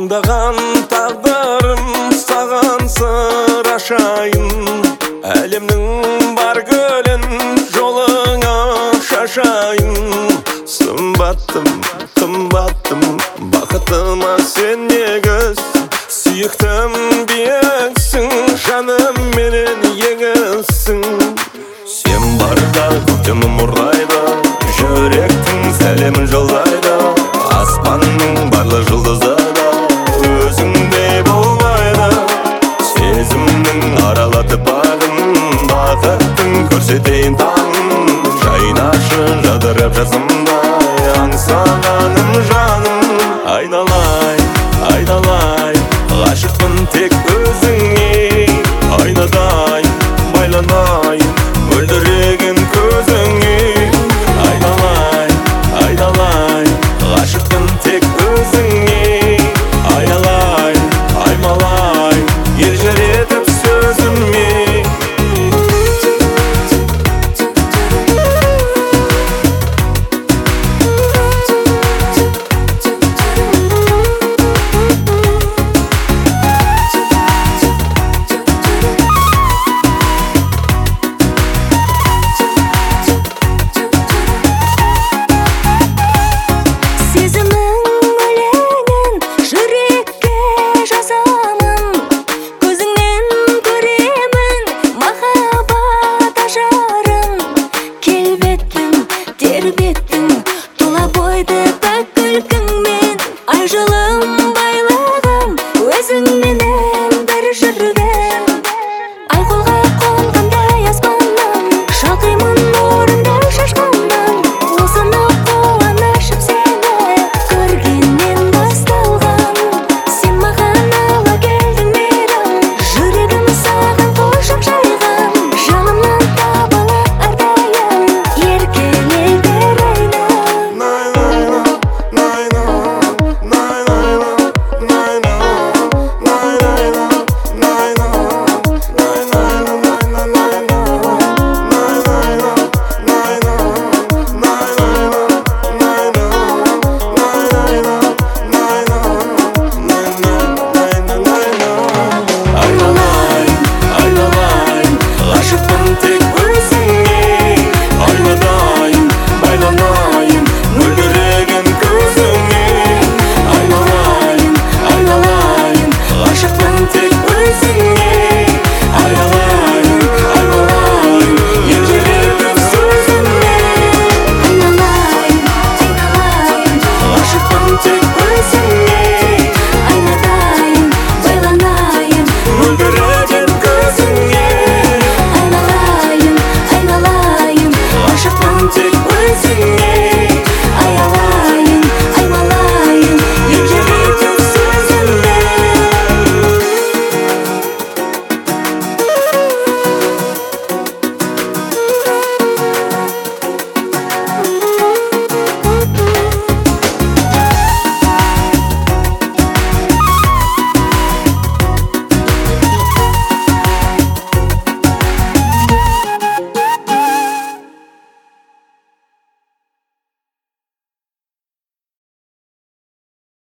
Таңдаған тағдырым саған сыр ашайын, әлемнің бар гүлін жолыңа шашайын. Сымбаттым, қымбаттым, бақытыма сен негіз, сүйіктім биіксің, жаным менен еңісің. Сен барда көктемім ұрлайды, жүректің сәлемін жолдайды. Аспанның барлы жұлдызы да өзіңдей болмайды. Сезімнің аралатып бағын, бақыттың көрсетейін таңын. Жайнашы жадырап жасымдай, аңсағаным жаным айналайын.